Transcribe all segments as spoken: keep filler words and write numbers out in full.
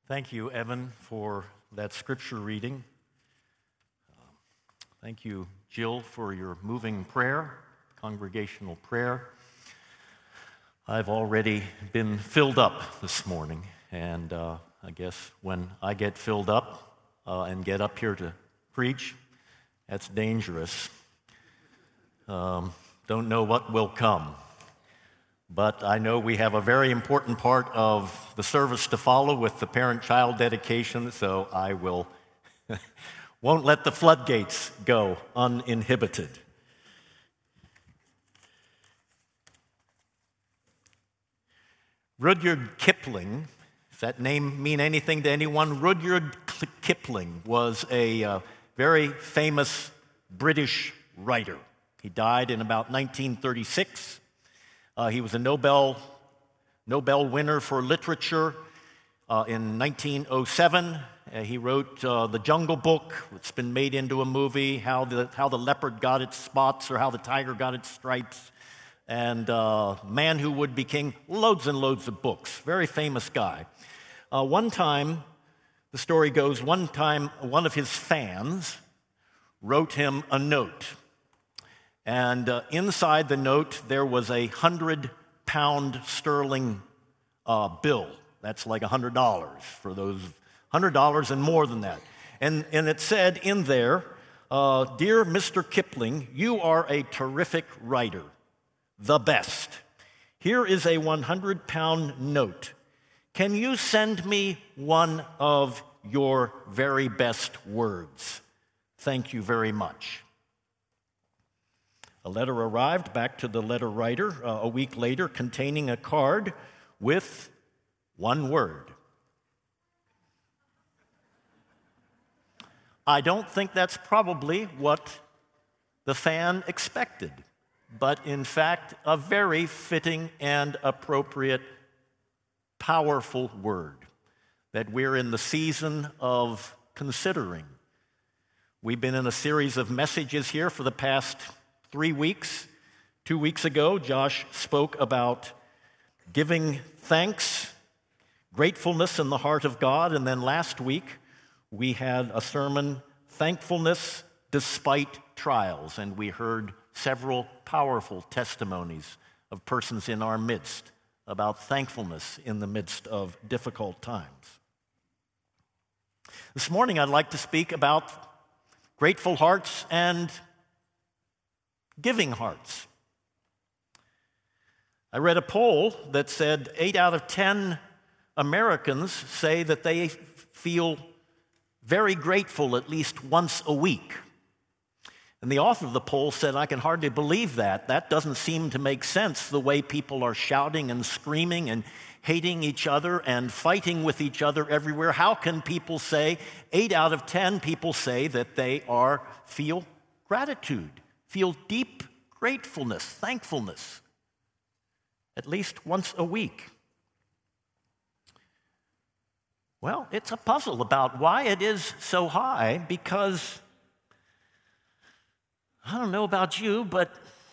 Thank you, Evan, for that scripture reading. Thank you, Jill, for your moving prayer, congregational prayer. I've already been filled up this morning, and uh, I guess when I get filled up uh, and get up here to preach, that's dangerous. Um, don't know what will come. But I know we have a very important part of the service to follow with the parent-child dedication, so I will won't let the floodgates go uninhibited. Rudyard Kipling, does that name mean anything to anyone? Rudyard Kipling was a uh, very famous British writer. He died in about nineteen thirty-six. Uh, he was a Nobel, Nobel winner for literature uh, in nineteen oh seven. Uh, he wrote uh, The Jungle Book. It's been made into a movie, how the, how the leopard got its spots or how the tiger got its stripes. And uh, Man Who Would Be King, loads and loads of books. Very famous guy. Uh, one time, the story goes, one time one of his fans wrote him a note. And uh, inside the note, there was a hundred-pound sterling uh, bill. That's like a hundred dollars for those hundred dollars and more than that. And and it said in there, uh, "Dear Mister Kipling, you are a terrific writer, the best. Here is a one hundred pound note. Can you send me one of your very best words? Thank you very much." A letter arrived back to the letter writer uh, a week later containing a card with one word. I don't think that's probably what the fan expected, but in fact, a very fitting and appropriate, powerful word that we're in the season of considering. We've been in a series of messages here for the past Three weeks, two weeks ago, Josh spoke about giving thanks, gratefulness in the heart of God, and then last week we had a sermon, Thankfulness Despite Trials, and we heard several powerful testimonies of persons in our midst about thankfulness in the midst of difficult times. This morning I'd like to speak about grateful hearts and giving hearts. I read a poll that said eight out of ten Americans say that they feel very grateful at least once a week. And the author of the poll said, I can hardly believe that. That doesn't seem to make sense, the way people are shouting and screaming and hating each other and fighting with each other everywhere. How can people say, eight out of ten people say that they are feel gratitude? Feel deep gratefulness, thankfulness, at least once a week. Well, it's a puzzle about why it is so high, because I don't know about you, but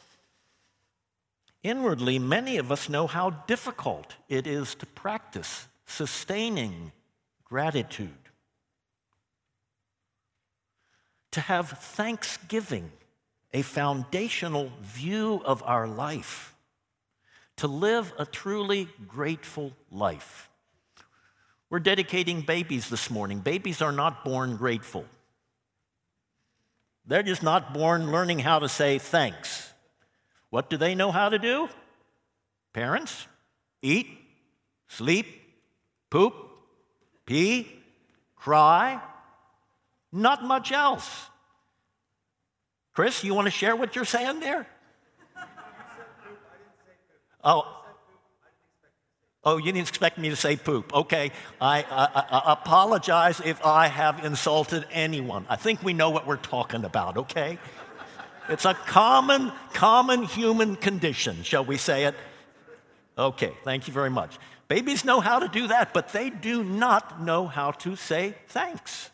inwardly, many of us know how difficult it is to practice sustaining gratitude, to have thanksgiving, a foundational view of our life, to live a truly grateful life. We're dedicating babies this morning. Babies are not born grateful. They're just not born learning how to say thanks. What do they know how to do? Parents, eat, sleep, poop, pee, cry, not much else. Chris, you want to share what you're saying there? Oh, oh, you didn't expect me to say poop. Okay, I, I, I apologize if I have insulted anyone. I think we know what we're talking about, okay? It's a common, common human condition, shall we say it? Okay, thank you very much. Babies know how to do that, but they do not know how to say thanks.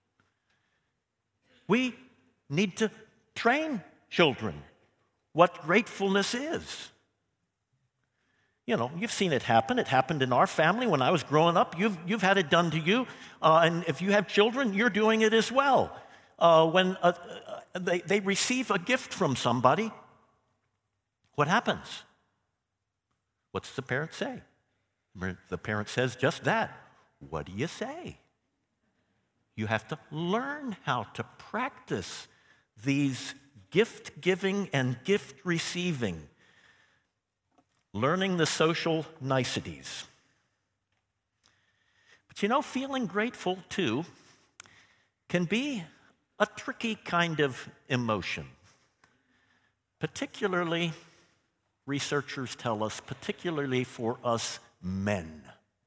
We need to train children what gratefulness is. You know, you've seen it happen. It happened in our family when I was growing up. You've, you've had it done to you. Uh, and if you have children, you're doing it as well. Uh, when uh, they, they receive a gift from somebody, what happens? What's the parent say? The parent says just that. What do you say? You have to learn how to practice these gift-giving and gift-receiving, learning the social niceties. But you know, feeling grateful, too, can be a tricky kind of emotion. Particularly, researchers tell us, particularly for us men.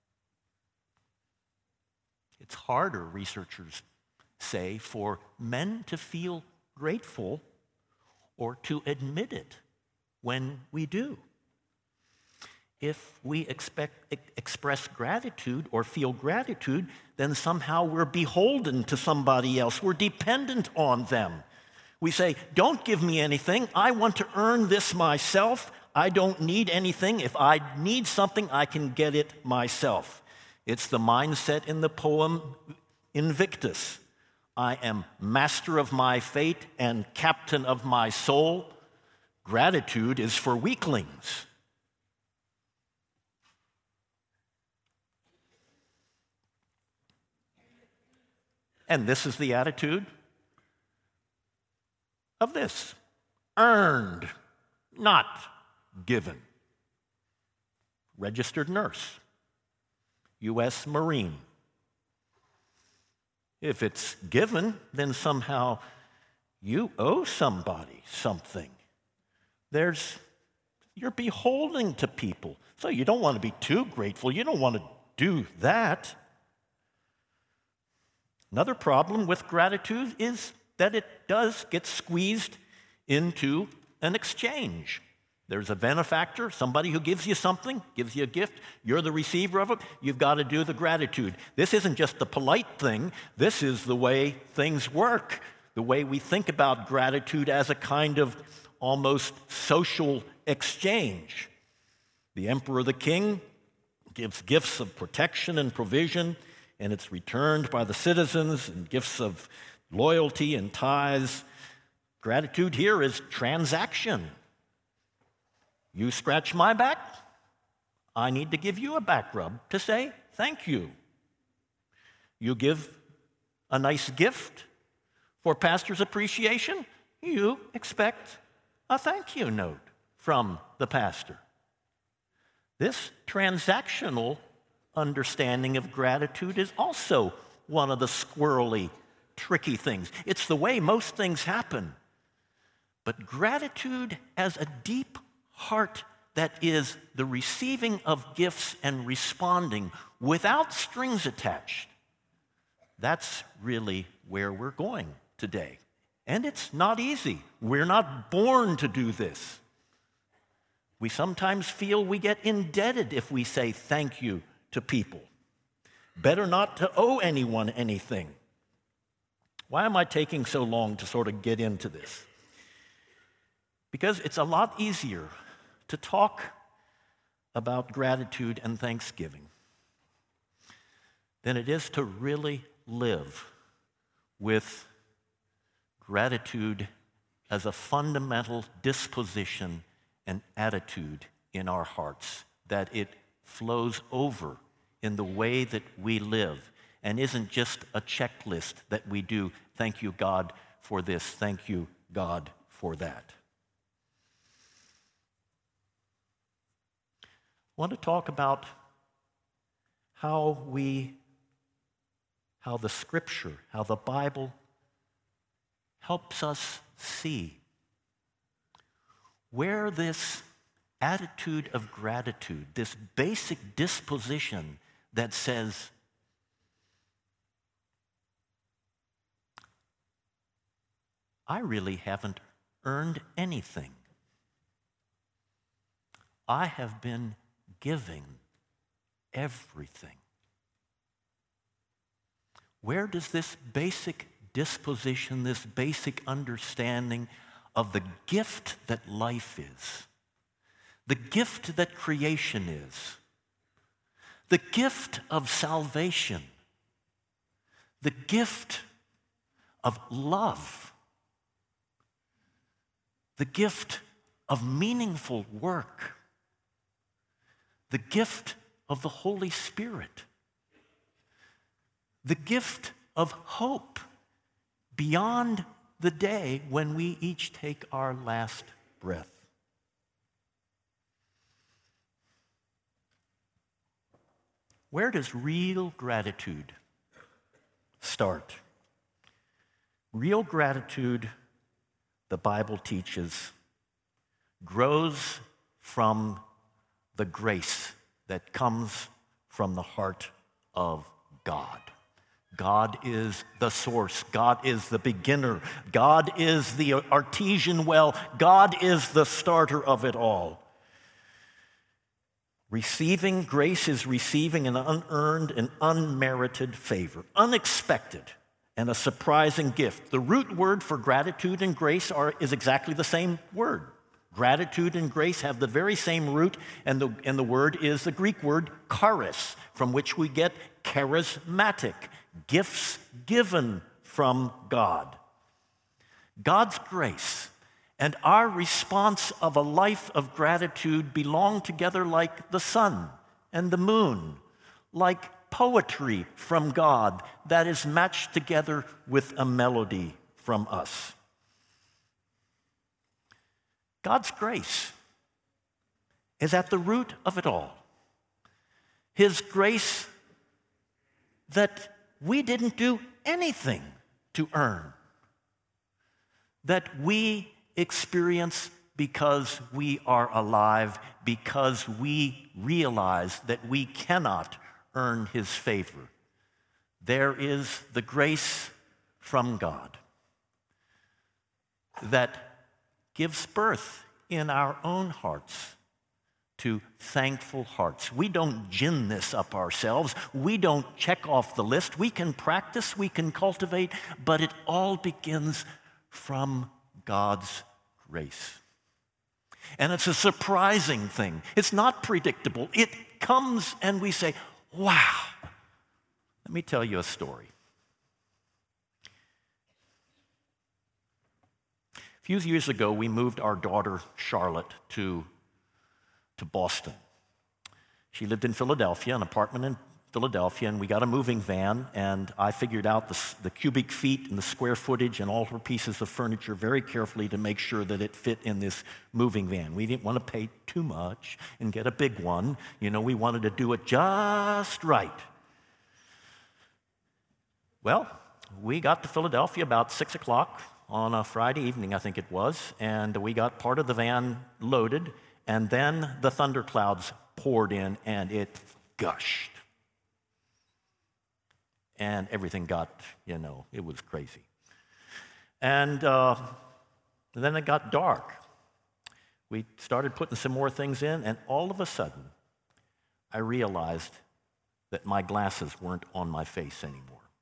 It's harder, researchers say, for men to feel grateful or to admit it when we do. If we expect, express gratitude or feel gratitude, then somehow we're beholden to somebody else. We're dependent on them. We say, don't give me anything. I want to earn this myself. I don't need anything. If I need something, I can get it myself. It's the mindset in the poem Invictus. I am master of my fate and captain of my soul. Gratitude is for weaklings. And this is the attitude of this: earned, not given. Registered nurse, U S Marine. If it's given, then somehow you owe somebody something. There's, you're beholden to people. So you don't want to be too grateful. You don't want to do that. Another problem with gratitude is that it does get squeezed into an exchange. There's a benefactor, somebody who gives you something, gives you a gift. You're the receiver of it. You've got to do the gratitude. This isn't just a polite thing. This is the way things work, the way we think about gratitude as a kind of almost social exchange. The emperor, the king, gives gifts of protection and provision, and it's returned by the citizens in gifts of loyalty and tithes. Gratitude here is transaction. You scratch my back, I need to give you a back rub to say thank you. You give a nice gift for pastor's appreciation, you expect a thank you note from the pastor. This transactional understanding of gratitude is also one of the squirrely, tricky things. It's the way most things happen. But gratitude as a deep heart that is the receiving of gifts and responding without strings attached, that's really where we're going today. And it's not easy. We're not born to do this. We sometimes feel we get indebted if we say thank you to people. Better not to owe anyone anything. Why am I taking so long to sort of get into this? Because it's a lot easier to talk about gratitude and thanksgiving than it is to really live with gratitude as a fundamental disposition and attitude in our hearts, that it flows over in the way that we live and isn't just a checklist that we do. Thank you, God, for this. Thank you, God, for that. I want to talk about how we, how the Scripture, how the Bible helps us see where this attitude of gratitude, this basic disposition that says, I really haven't earned anything. I have been giving everything. Where does this basic disposition, this basic understanding of the gift that life is, the gift that creation is, the gift of salvation, the gift of love, the gift of meaningful work, the gift of the Holy Spirit, the gift of hope beyond the day when we each take our last breath. Where does real gratitude start? Real gratitude, the Bible teaches, grows from the grace that comes from the heart of God. God is the source. God is the beginner. God is the artesian well. God is the starter of it all. Receiving grace is receiving an unearned and unmerited favor, unexpected and a surprising gift. The root word for gratitude and grace are, is exactly the same word. Gratitude and grace have the very same root, and the, and the word is the Greek word charis, from which we get charismatic, gifts given from God. God's grace and our response of a life of gratitude belong together like the sun and the moon, like poetry from God that is matched together with a melody from us. God's grace is at the root of it all. His grace that we didn't do anything to earn, that we experience because we are alive, because we realize that we cannot earn His favor. There is the grace from God that gives birth in our own hearts to thankful hearts. We don't gin this up ourselves. We don't check off the list. We can practice, we can cultivate, but it all begins from God's grace. And it's a surprising thing. It's not predictable. It comes and we say, wow. Let me tell you a story. A few years ago, we moved our daughter, Charlotte, to, to Boston. She lived in Philadelphia, an apartment in Philadelphia, and we got a moving van, and I figured out the, the cubic feet and the square footage and all her pieces of furniture very carefully to make sure that it fit in this moving van. We didn't want to pay too much and get a big one. You know, we wanted to do it just right. Well, we got to Philadelphia about six o'clock on a Friday evening, I think it was, and we got part of the van loaded, and then the thunderclouds poured in, and it gushed. And everything got, you know, it was crazy. And uh, then it got dark. We started putting some more things in, and all of a sudden, I realized that my glasses weren't on my face anymore.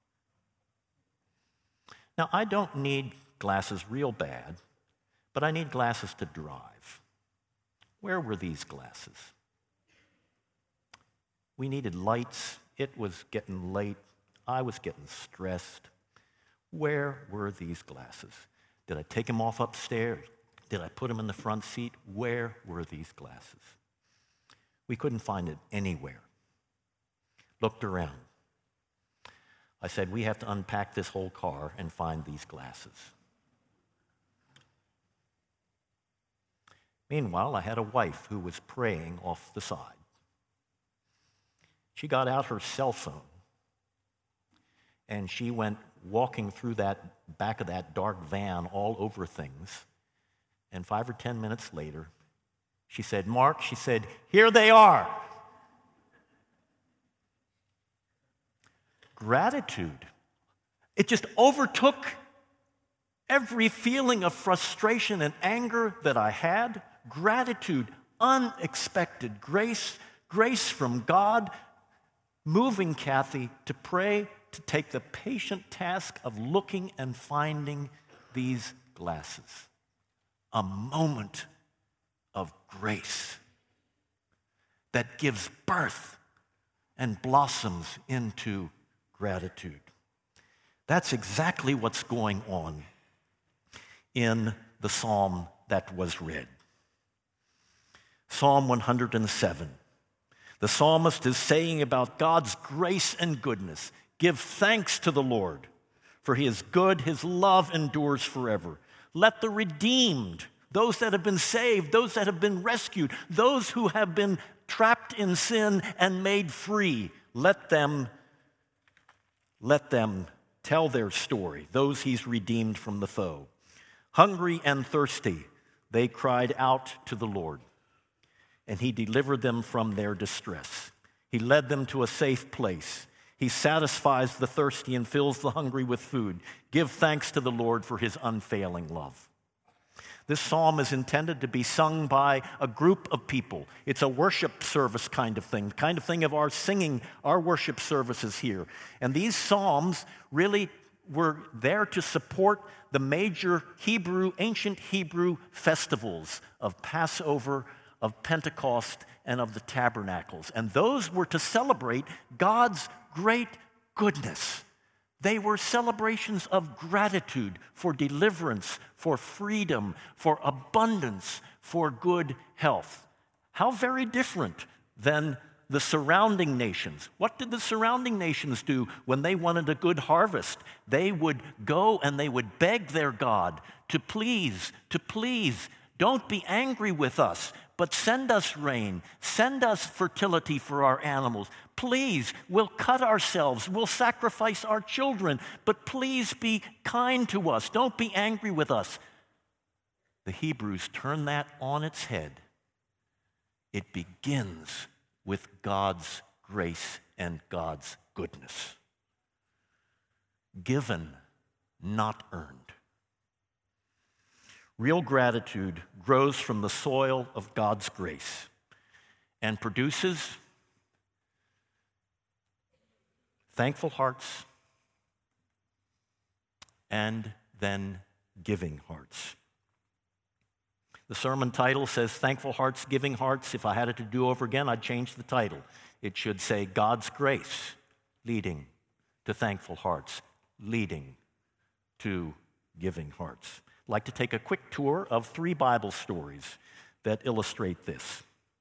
Now, I don't need glasses real bad, but I need glasses to drive. Where were these glasses? We needed lights. It was getting late. I was getting stressed. Where were these glasses? Did I take them off upstairs? Did I put them in the front seat? Where were these glasses? We couldn't find it anywhere. Looked around. I said, we have to unpack this whole car and find these glasses. Meanwhile, I had a wife who was praying off the side. She got out her cell phone, and she went walking through that back of that dark van all over things. And five or ten minutes later, she said, Mark, she said, here they are. Gratitude. It just overtook every feeling of frustration and anger that I had. Gratitude, unexpected grace, grace from God, moving Kathy to pray, to take the patient task of looking and finding these glasses. A moment of grace that gives birth and blossoms into gratitude. That's exactly what's going on in the psalm that was read. Psalm one hundred seven. The psalmist is saying about God's grace and goodness, give thanks to the Lord, for he is good, his love endures forever. Let the redeemed, those that have been saved, those that have been rescued, those who have been trapped in sin and made free, let them, let them tell their story, those he's redeemed from the foe. Hungry and thirsty, they cried out to the Lord, and he delivered them from their distress. He led them to a safe place. He satisfies the thirsty and fills the hungry with food. Give thanks to the Lord for his unfailing love. This psalm is intended to be sung by a group of people. It's a worship service kind of thing, the kind of thing of our singing, our worship services here. And these psalms really were there to support the major Hebrew, ancient Hebrew festivals of Passover, of Pentecost, and of the Tabernacles. And those were to celebrate God's great goodness. They were celebrations of gratitude for deliverance, for freedom, for abundance, for good health. How very different than the surrounding nations. What did the surrounding nations do when they wanted a good harvest? They would go and they would beg their God to please, to please, don't be angry with us, but send us rain, send us fertility for our animals. Please, we'll cut ourselves, we'll sacrifice our children, but please be kind to us, don't be angry with us. The Hebrews turn that on its head. It begins with God's grace and God's goodness. Given, not earned. Real gratitude grows from the soil of God's grace and produces thankful hearts and then giving hearts. The sermon title says Thankful Hearts, Giving Hearts. If I had it to do over again, I'd change the title. It should say God's grace leading to thankful hearts, leading to giving hearts. I'd like to take a quick tour of three Bible stories that illustrate this.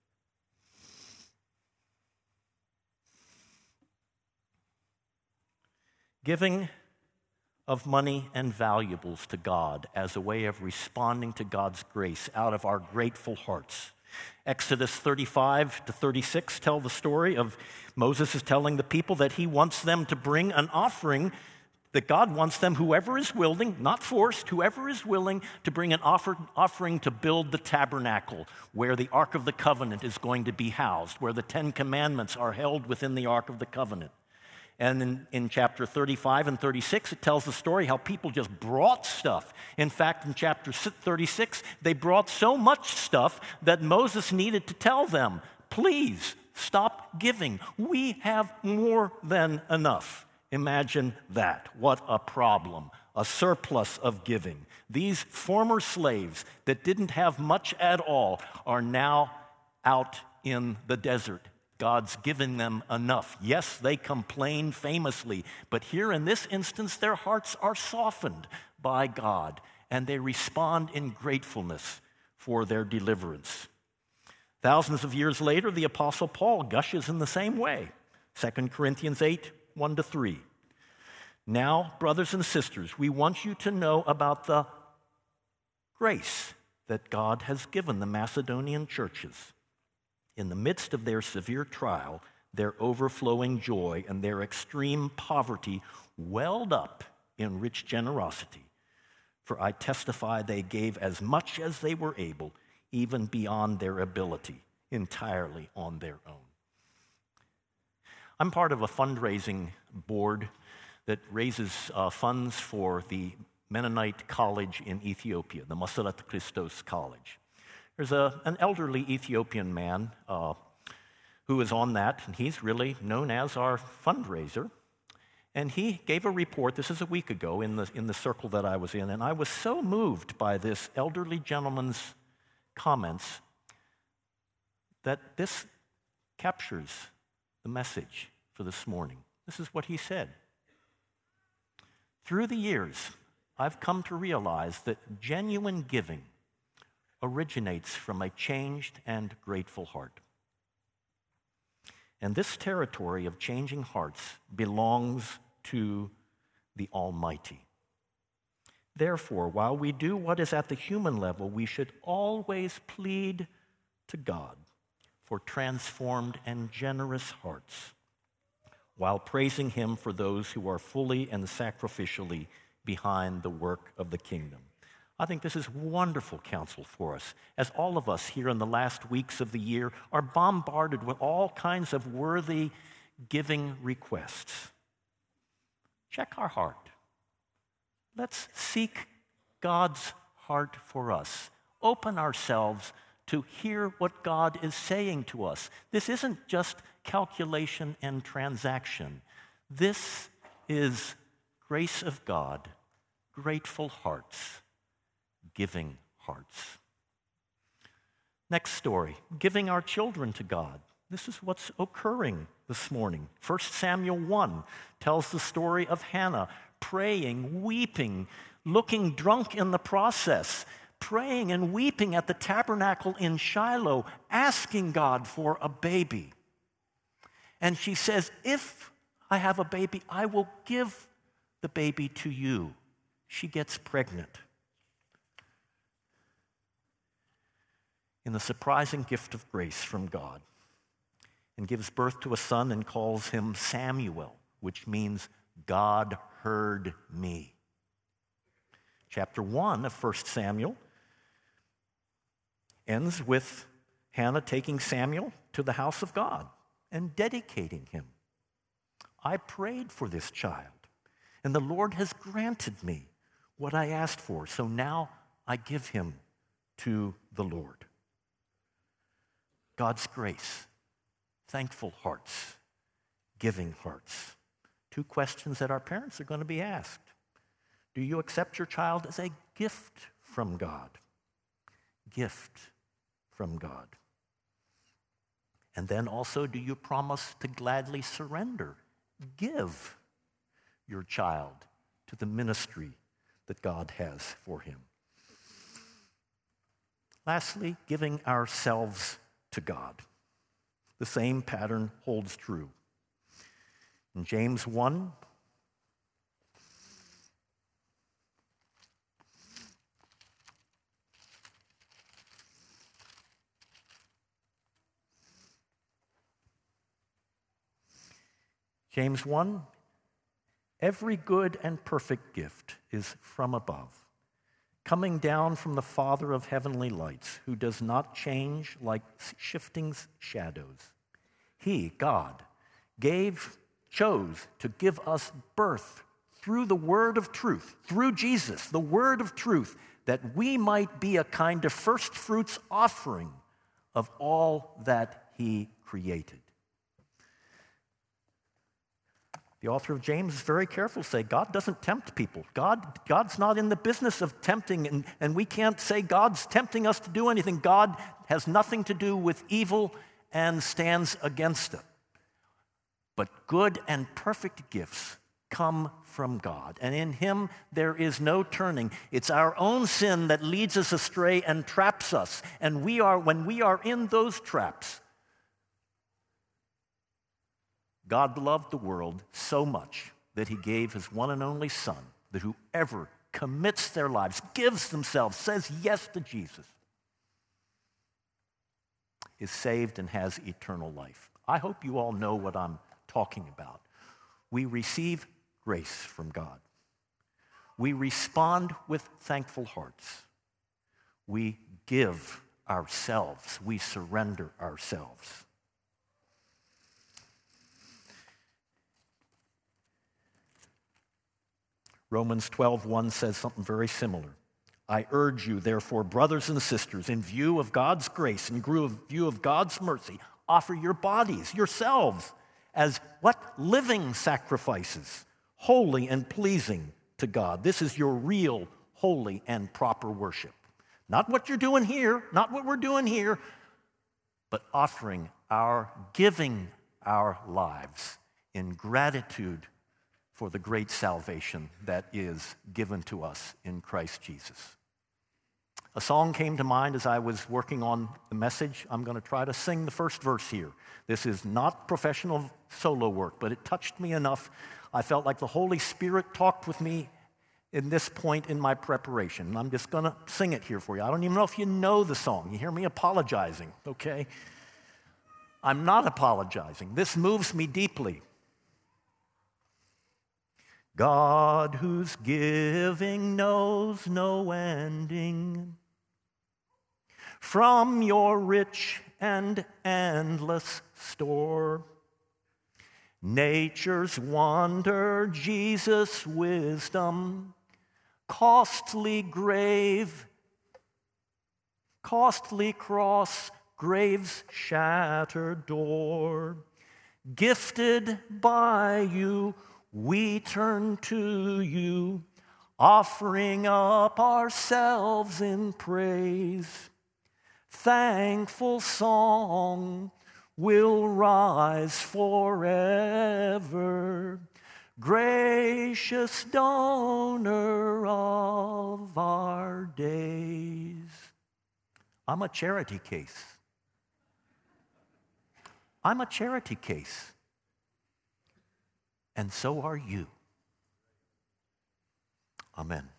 Giving of money and valuables to God as a way of responding to God's grace out of our grateful hearts. Exodus thirty-five to thirty-six tell the story of Moses is telling the people that he wants them to bring an offering, that God wants them, whoever is willing, not forced, whoever is willing to bring an offer, offering to build the tabernacle where the Ark of the Covenant is going to be housed, where the Ten Commandments are held within the Ark of the Covenant. And in, in chapter thirty-five and thirty-six, it tells the story how people just brought stuff. In fact, in chapter thirty-six, they brought so much stuff that Moses needed to tell them, please stop giving. We have more than enough. Imagine that. What a problem. A surplus of giving. These former slaves that didn't have much at all are now out in the desert. God's given them enough. Yes, they complain famously, but here in this instance, their hearts are softened by God, and they respond in gratefulness for their deliverance. Thousands of years later, the Apostle Paul gushes in the same way. Second Corinthians eight, one to three. Now, brothers and sisters, we want you to know about the grace that God has given the Macedonian churches. In the midst of their severe trial, their overflowing joy and their extreme poverty welled up in rich generosity. For I testify they gave as much as they were able, even beyond their ability, entirely on their own. I'm part of a fundraising board that raises uh, funds for the Mennonite College in Ethiopia, the Masarat Christos College. There's a, an elderly Ethiopian man uh, who is on that, and he's really known as our fundraiser. And he gave a report, this is a week ago, in the, in the circle that I was in, and I was so moved by this elderly gentleman's comments that this captures the message for this morning. This is what he said. Through the years, I've come to realize that genuine giving originates from a changed and grateful heart. And this territory of changing hearts belongs to the Almighty. Therefore, while we do what is at the human level, we should always plead to God for transformed and generous hearts, while praising Him for those who are fully and sacrificially behind the work of the kingdom. I think this is wonderful counsel for us, as all of us here in the last weeks of the year are bombarded with all kinds of worthy giving requests. Check our heart. Let's seek God's heart for us. Open ourselves to hear what God is saying to us. This isn't just calculation and transaction. This is grace of God, grateful hearts, giving hearts. Next story, giving our children to God. This is what's occurring this morning. First Samuel one tells the story of Hannah praying, weeping, looking drunk in the process, praying and weeping at the tabernacle in Shiloh, asking God for a baby. And she says, if I have a baby, I will give the baby to you. She gets pregnant. In the surprising gift of grace from God, and gives birth to a son and calls him Samuel, which means God heard me. Chapter one of First Samuel ends with Hannah taking Samuel to the house of God and dedicating him. I prayed for this child, and the Lord has granted me what I asked for, so now I give him to the Lord. God's grace, thankful hearts, giving hearts. Two questions that our parents are going to be asked. Do you accept your child as a gift from God? Gift from God. And then also, do you promise to gladly surrender, give your child to the ministry that God has for him? Lastly, giving ourselves to God. The same pattern holds true. In James one, James one, every good and perfect gift is from above, coming down from the Father of heavenly lights, who does not change like shifting shadows. He, God, gave, chose to give us birth through the word of truth, through Jesus, the word of truth, that we might be a kind of first fruits offering of all that he created. The author of James is very careful to say God doesn't tempt people. God, God's not in the business of tempting, and, and we can't say God's tempting us to do anything. God has nothing to do with evil and stands against it. But good and perfect gifts come from God, and in him there is no turning. It's our own sin that leads us astray and traps us, and we are, when we are in those traps, God loved the world so much that he gave his one and only Son, that whoever commits their lives, gives themselves, says yes to Jesus, is saved and has eternal life. I hope you all know what I'm talking about. We receive grace from God. We respond with thankful hearts. We give ourselves. We surrender ourselves. Romans twelve one says something very similar. I urge you, therefore, brothers and sisters, in view of God's grace, in view of God's mercy, offer your bodies, yourselves, as what? Living sacrifices, holy and pleasing to God. This is your real, holy, and proper worship. Not what you're doing here, not what we're doing here, but offering our giving our lives in gratitude for the great salvation that is given to us in Christ Jesus. A song came to mind as I was working on the message. I'm going to try to sing the first verse here. This is not professional solo work, but it touched me enough. I felt like the Holy Spirit talked with me in this point in my preparation. I'm just going to sing it here for you. I don't even know if you know the song. You hear me apologizing, okay? I'm not apologizing. This moves me deeply. God, whose giving knows no ending, from your rich and endless store, nature's wonder, Jesus' wisdom, costly grave, costly cross, grave's shattered door, gifted by you, we turn to you, offering up ourselves in praise. Thankful song will rise forever, gracious donor of our days. I'm a charity case. I'm a charity case. And so are you. Amen.